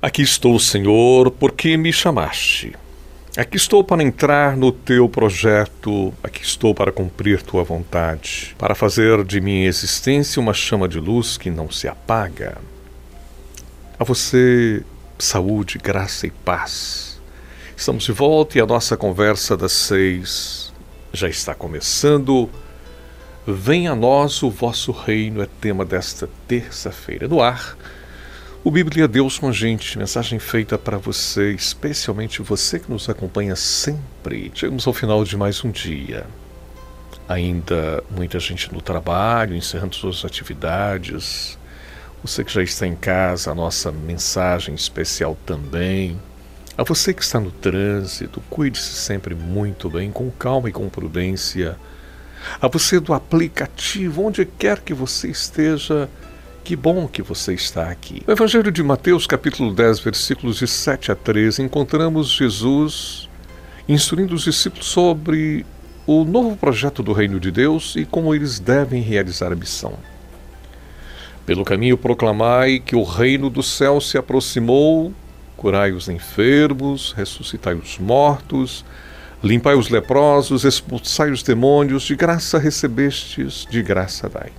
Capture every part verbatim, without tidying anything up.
Aqui estou, Senhor, porque me chamaste. Aqui estou para entrar no teu projeto, aqui estou para cumprir tua vontade, para fazer de minha existência uma chama de luz que não se apaga. A você, saúde, graça e paz. Estamos de volta e a nossa conversa das seis já está começando. Venha a nós o vosso reino é tema desta terça-feira. No ar, o Bíblia Deus com a gente, mensagem feita para você, especialmente você que nos acompanha sempre. Chegamos ao final de mais um dia. Ainda muita gente no trabalho, encerrando suas atividades. Você que já está em casa, a nossa mensagem especial também. A você que está no trânsito, cuide-se sempre muito bem, com calma e com prudência. A você do aplicativo, onde quer que você esteja, que bom que você está aqui. No Evangelho de Mateus, capítulo dez, versículos de sete a treze, encontramos Jesus instruindo os discípulos sobre o novo projeto do Reino de Deus e como eles devem realizar a missão. Pelo caminho proclamai que o reino do céu se aproximou, curai os enfermos, ressuscitai os mortos, limpai os leprosos, expulsai os demônios, de graça recebestes, de graça dai.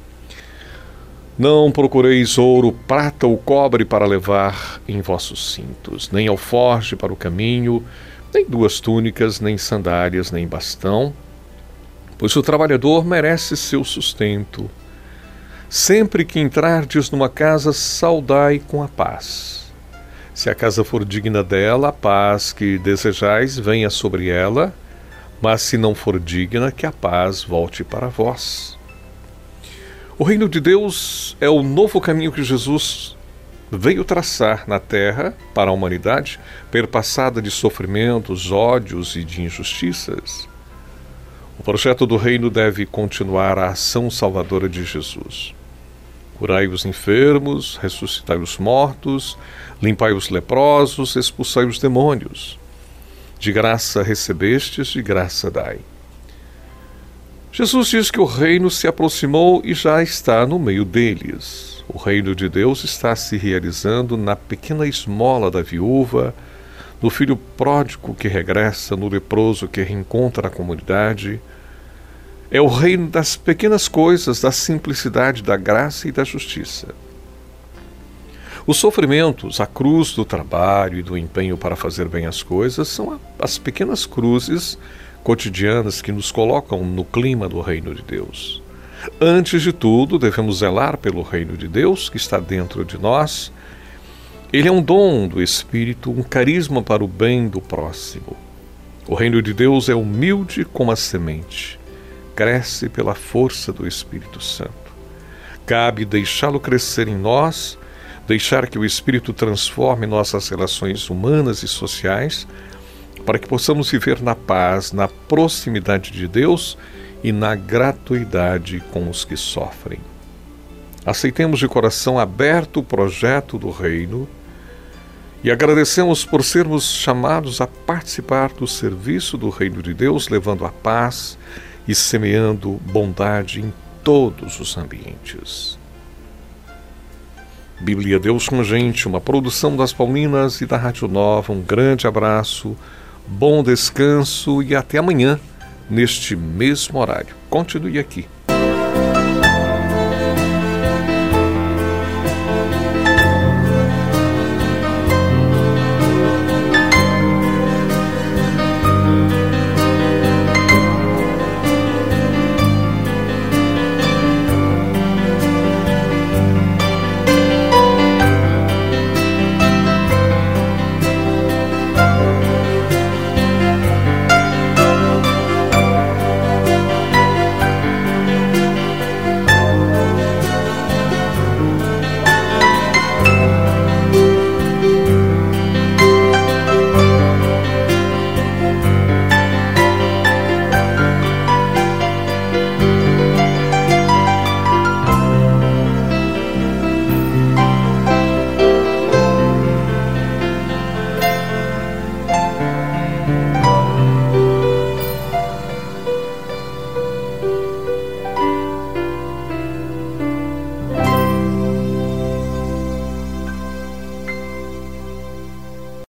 Não procureis ouro, prata ou cobre para levar em vossos cintos, nem alforje para o caminho, nem duas túnicas, nem sandálias, nem bastão, pois o trabalhador merece seu sustento. Sempre que entrardes numa casa, saudai com a paz. Se a casa for digna dela, a paz que desejais venha sobre ela, mas se não for digna, que a paz volte para vós. O reino de Deus é o novo caminho que Jesus veio traçar na terra para a humanidade, perpassada de sofrimentos, ódios e de injustiças. O projeto do reino deve continuar a ação salvadora de Jesus. Curai os enfermos, ressuscitai os mortos, limpai os leprosos, expulsai os demônios. De graça recebestes, de graça dai. Jesus diz que o reino se aproximou e já está no meio deles. O reino de Deus está se realizando na pequena esmola da viúva, no filho pródigo que regressa, no leproso que reencontra a comunidade. É o reino das pequenas coisas, da simplicidade, da graça e da justiça. Os sofrimentos, a cruz do trabalho e do empenho para fazer bem as coisas são as pequenas cruzes cotidianas que nos colocam no clima do reino de Deus. Antes de tudo, devemos zelar pelo reino de Deus que está dentro de nós. Ele é um dom do Espírito, um carisma para o bem do próximo. O reino de Deus é humilde como a semente. Cresce pela força do Espírito Santo. Cabe deixá-lo crescer em nós, deixar que o Espírito transforme nossas relações humanas e sociais, para que possamos viver na paz, na proximidade de Deus e na gratuidade com os que sofrem. Aceitemos de coração aberto o projeto do reino e agradecemos por sermos chamados a participar do serviço do reino de Deus, levando a paz e semeando bondade em todos os ambientes. Bíblia Deus com a gente, uma produção das Paulinas e da Rádio Nova. Um grande abraço, bom descanso e até amanhã, neste mesmo horário. Continue aqui